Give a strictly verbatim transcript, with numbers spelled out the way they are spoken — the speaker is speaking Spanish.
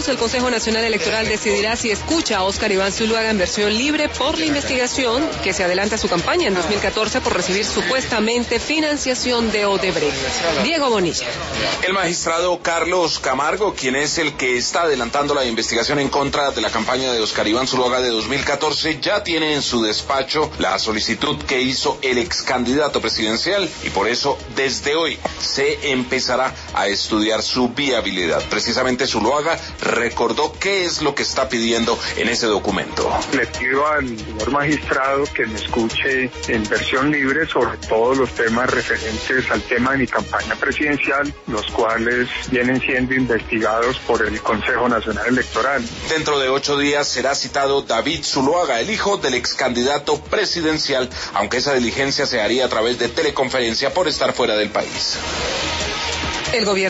minutos, el Consejo Nacional Electoral decidirá si escucha a Óscar Iván Zuluaga en versión libre por la investigación que se adelanta a su campaña en dos mil catorce por recibir supuestamente financiación de Odebrecht. Diego Bonilla. El magistrado Carlos Camargo, quien es el que está adelantando la investigación en contra de la campaña de Óscar Iván Zuluaga de dos mil catorce, ya tiene en su despacho la solicitud que hizo el ex candidato presidencial y por eso desde hoy se empezará a estudiar su viabilidad. Precisamente Zuluaga recordó qué es lo que está pidiendo en ese documento. Le pido al señor magistrado que me escuche en versión libre sobre todos los temas referentes al tema de mi campaña presidencial, los cuales vienen siendo investigados por el Consejo Nacional Electoral. Dentro de ocho días será citado David Zuluaga, el hijo del ex candidato presidencial, aunque esa diligencia se haría a través de teleconferencia por estar fuera del país. El gobierno